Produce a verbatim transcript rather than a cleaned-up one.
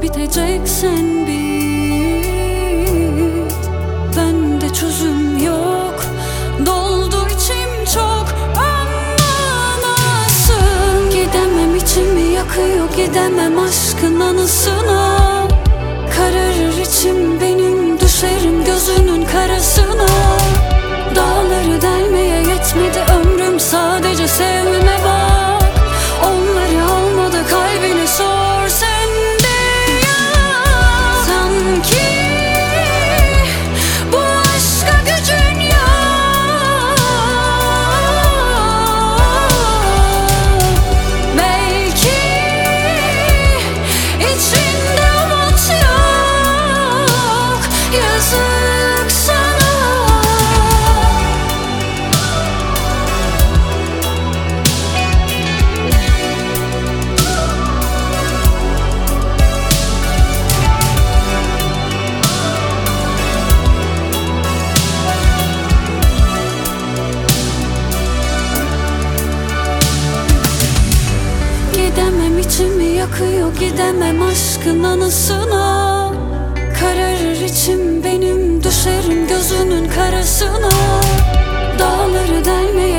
biteceksen bit. Bende çözüm yok, doldu içim çok, anlamazsın. Gidemem, içimi yakıyor, gidemem aşkın anısına. Kararır içim benim, düşerim gözünün karasına. Dağları delmeye yetmedi ömrüm, sadece sevmeme bak. Onları almadı kalbini sor, sende ya. Sanki bu aşka gücün yok. Belki içinde umut yok. Yazık sana. Gidemem, içimi yakıyor, gidemem aşkın anısına. Kararır içim benim, düşerim gözünün karasına. Dağları delmeye